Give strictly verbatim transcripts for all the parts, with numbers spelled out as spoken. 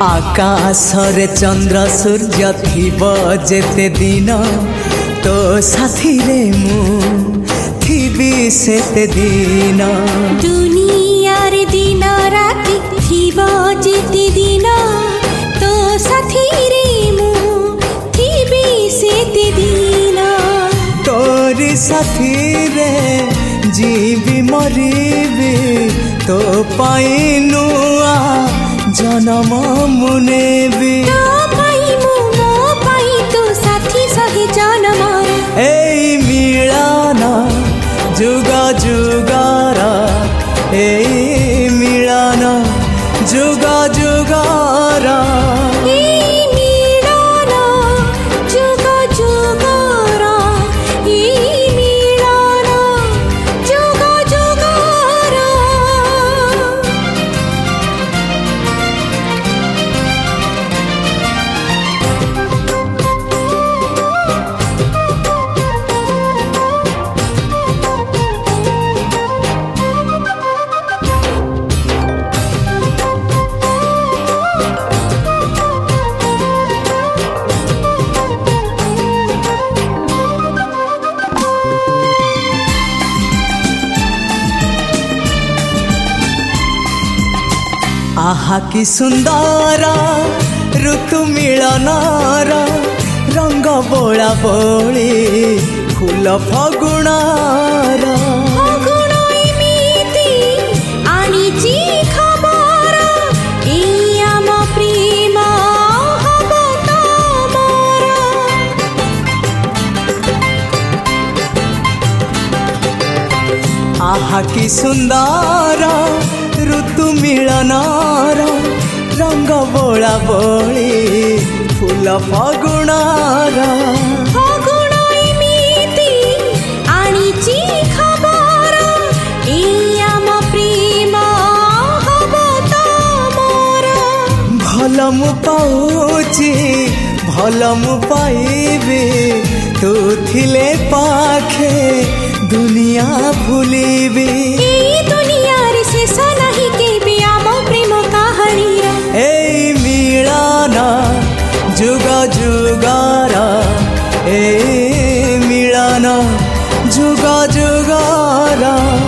आकाशरे चंद्र सूर्य थिब जेते दिन तो साथी रे मु थिबी सेते दिन दुनिया रे दिन राति थिब जेते दिन तो साथी रे मु थिबी सेते दिन तोरी साथी रे जीवी मरीबी तो पाई नुआ जनम मुनेबी तो पाई मु मो पाई तो साथी सही जनम ए मिलन जुग जुगर ए मिलन जुग जुगर आहा कि सुंदर ऋतु मिलनार रंग बोला बोली फूल फगुणार आहा कि सुंदर ऋतु मिलनार रंग बोला बोली फूल फगुणार भल मु पाऊची भल मु पाइबी तू थिले पाखे दुनिया भूलिबी दुनिया रे शेष नहीं के आम प्रेम कहानी ए मिलन जुग जुगर ए मिलन जुग जुगर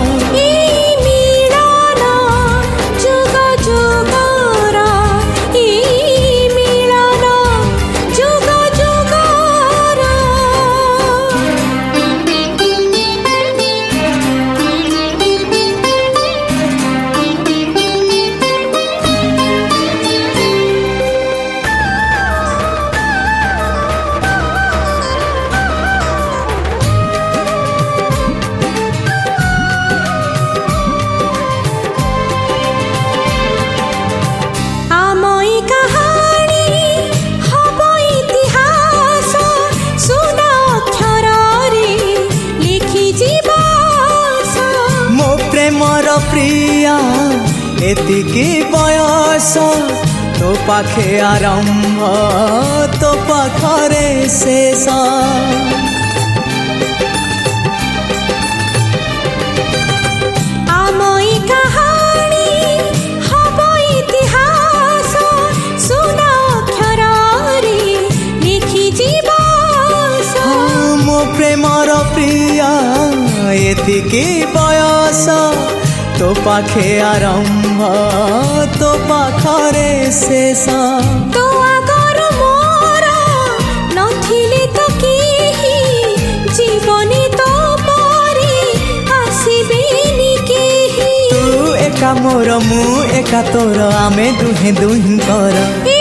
प्रिया एतिकी बयस तो पाखे आरंभ तो पाखरे शेष आमई कहानी हब इतिहास सुना अक्षर रे लिखि जीवास मो प्रेमर प्रिया एतिकी बयस तो पाखे आरंभ तो पाखरे शेष तो आगर मोर नथिले तो केही जीवनी तो परी आसीबेनी केही तू एका मोर मु एका तोर आमे दुहे दुहिंकर।